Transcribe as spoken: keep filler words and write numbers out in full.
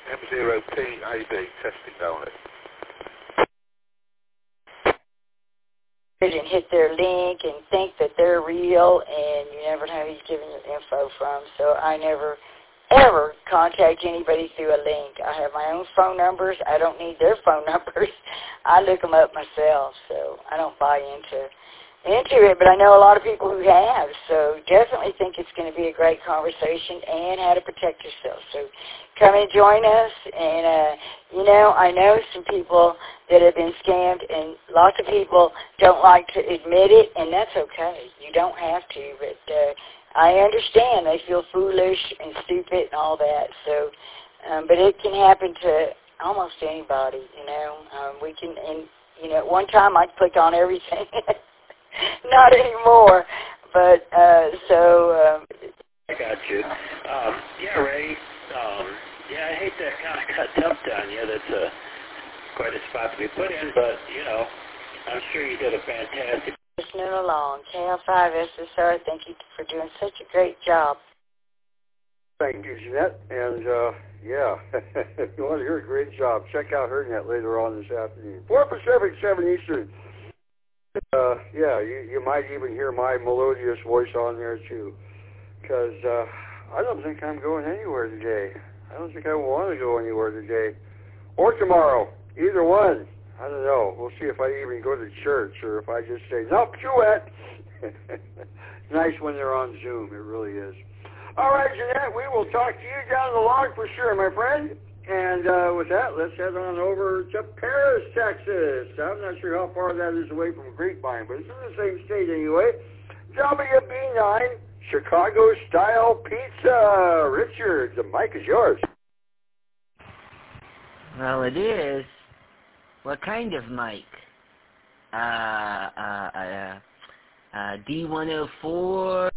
M zero P A B, testing only. And hit their link and think that they're real, and you never know who he's giving your info from. So I never, ever contact anybody through a link. I have my own phone numbers. I don't need their phone numbers. I look them up myself, so I don't buy into into it, but I know a lot of people who have, so definitely think it's going to be a great conversation and how to protect yourself. So come and join us, and, uh, you know, I know some people that have been scammed, and lots of people don't like to admit it, and that's okay. You don't have to, but uh, I understand they feel foolish and stupid and all that, so, um, but it can happen to almost anybody, you know. Um, we can, and, you know, at one time I'd click on everything. Not anymore, but uh, so. Um, I got you. Um, yeah, Ray. Um, yeah, I hate to kind of cut dumped on you. That's a quite a spot to be put in, but you know, I'm sure you did a fantastic. Listening along, K L five S S R. Thank you for doing such a great job. Thank you, Jeanette. And uh, yeah, if you want to hear a great job, check out her net later on this afternoon. Four Pacific, seven Eastern. Uh, yeah, you, you might even hear my melodious voice on there too, because uh, I don't think I'm going anywhere today. I don't think I want to go anywhere today, or tomorrow, either one. I don't know. We'll see if I even go to church, or if I just say, nope, Chouette. Nice when they're on Zoom, it really is. All right, Jeanette, we will talk to you down the log for sure, my friend. And uh, with that, let's head on over to Paris, Texas. I'm not sure how far that is away from Grapevine, but it's in the same state anyway. W B nine, Chicago-style pizza. Richard, the mic is yours. Well, it is. What kind of mic? Uh, uh, uh, uh D one oh four,